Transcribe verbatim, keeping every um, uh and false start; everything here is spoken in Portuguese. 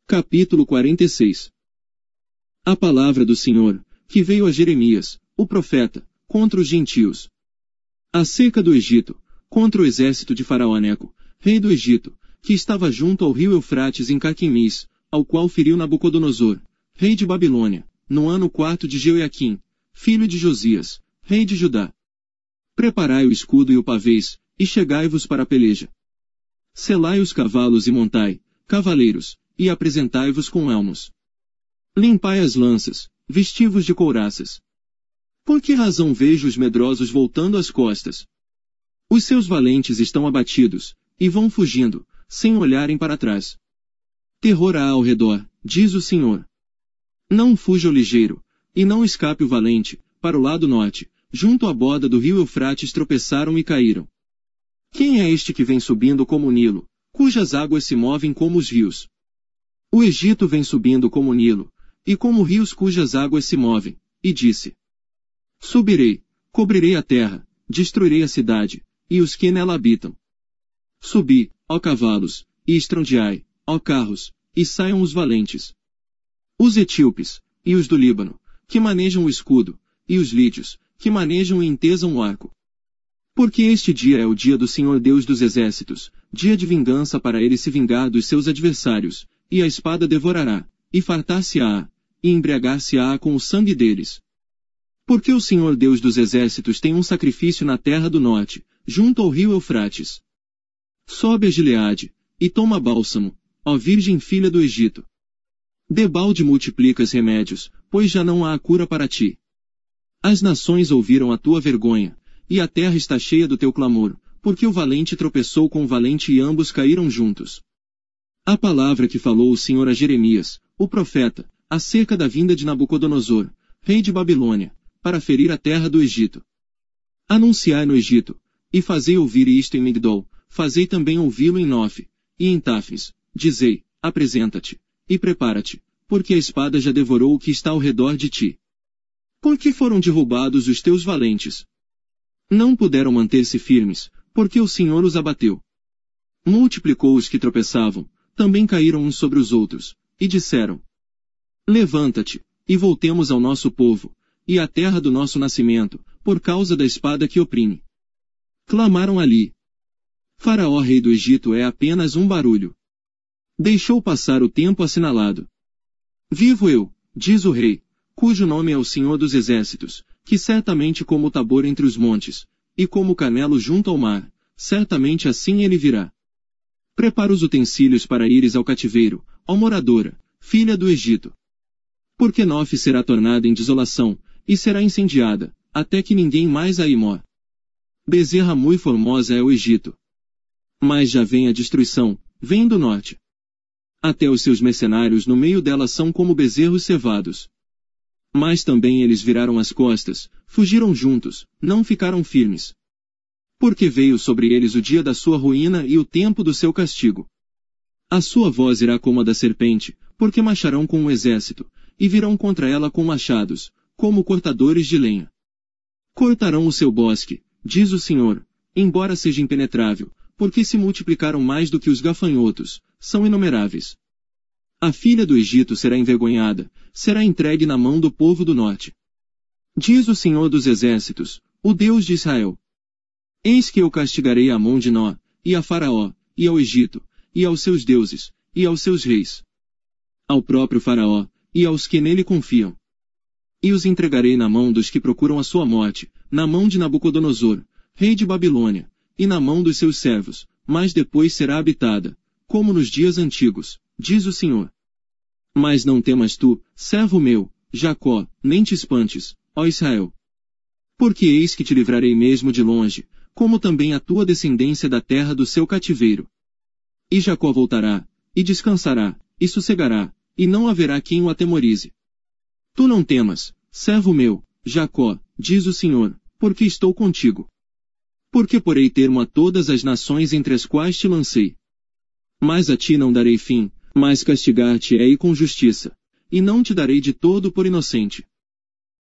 Capítulo quarenta e seis. A palavra do Senhor, que veio a Jeremias, o profeta, contra os gentios. Acerca do Egito, contra o exército de Faraó Neco, rei do Egito, que estava junto ao rio Eufrates em Carquemis, ao qual feriu Nabucodonosor, rei de Babilônia, no ano quarto de Jeoiaquim, filho de Josias, rei de Judá. Preparai o escudo e o pavês, e chegai-vos para a peleja. Selai os cavalos e montai, cavaleiros, e apresentai-vos com elmos. Limpai as lanças, vesti-vos de couraças. Por que razão vejo os medrosos voltando as costas? Os seus valentes estão abatidos, e vão fugindo, sem olharem para trás. Terror há ao redor, diz o Senhor. Não fuja o ligeiro, e não escape o valente, para o lado norte, junto à borda do rio Eufrates tropeçaram e caíram. Quem é este que vem subindo como o Nilo, cujas águas se movem como os rios? O Egito vem subindo como o Nilo, e como rios cujas águas se movem, e disse: Subirei, cobrirei a terra, destruirei a cidade, e os que nela habitam. Subi, ó cavalos, e estrondeai, ó carros, e saiam os valentes. Os etíopes, e os do Líbano, que manejam o escudo, e os lídios, que manejam e entesam o arco. Porque este dia é o dia do Senhor Deus dos exércitos, dia de vingança para ele se vingar dos seus adversários, e a espada devorará, e fartar-se-á, e embriagar-se-á com o sangue deles. Porque o Senhor Deus dos exércitos tem um sacrifício na terra do norte, junto ao rio Eufrates. Sobe a Gileade, e toma bálsamo, ó Virgem filha do Egito. Debalde multiplicas remédios, pois já não há cura para ti. As nações ouviram a tua vergonha, e a terra está cheia do teu clamor, porque o valente tropeçou com o valente e ambos caíram juntos. A palavra que falou o Senhor a Jeremias, o profeta, acerca da vinda de Nabucodonosor, rei de Babilônia, para ferir a terra do Egito. Anunciai no Egito, e fazei ouvir isto em Migdol, fazei também ouvi-lo em Nofe, e em Táfnis, dizei, apresenta-te, e prepara-te, porque a espada já devorou o que está ao redor de ti. Porque foram derrubados os teus valentes? Não puderam manter-se firmes, porque o Senhor os abateu. Multiplicou os que tropeçavam, também caíram uns sobre os outros, e disseram: Levanta-te, e voltemos ao nosso povo, e à terra do nosso nascimento, por causa da espada que oprime. Clamaram ali. Faraó rei do Egito é apenas um barulho. Deixou passar o tempo assinalado. Vivo eu, diz o rei, cujo nome é o Senhor dos exércitos, que certamente como o Tabor entre os montes, e como o Carmelo junto ao mar, certamente assim ele virá. Prepara os utensílios para ires ao cativeiro, ó moradora, filha do Egito. Porque Nofe será tornada em desolação, e será incendiada, até que ninguém mais aí mor. Bezerra muito formosa é o Egito. Mas já vem a destruição, vem do norte. Até os seus mercenários no meio dela são como bezerros cevados. Mas também eles viraram as costas, fugiram juntos, não ficaram firmes. Porque veio sobre eles o dia da sua ruína e o tempo do seu castigo. A sua voz irá como a da serpente, porque marcharão com um exército, e virão contra ela com machados, como cortadores de lenha. Cortarão o seu bosque, diz o Senhor, embora seja impenetrável, porque se multiplicaram mais do que os gafanhotos, são inumeráveis. A filha do Egito será envergonhada, será entregue na mão do povo do norte. Diz o Senhor dos exércitos, o Deus de Israel. Eis que eu castigarei a mão de Nó, e a Faraó, e ao Egito, e aos seus deuses, e aos seus reis. Ao próprio Faraó, e aos que nele confiam. E os entregarei na mão dos que procuram a sua morte, na mão de Nabucodonosor, rei de Babilônia, e na mão dos seus servos, mas depois será habitada, como nos dias antigos, diz o Senhor. Mas não temas tu, servo meu, Jacó, nem te espantes, ó Israel. Porque eis que te livrarei mesmo de longe, como também a tua descendência da terra do seu cativeiro. E Jacó voltará, e descansará, e sossegará, e não haverá quem o atemorize. Tu não temas, servo meu, Jacó, diz o Senhor, porque estou contigo. Porque porei termo a todas as nações entre as quais te lancei. Mas a ti não darei fim, mas castigar-te-ei com justiça, e não te darei de todo por inocente.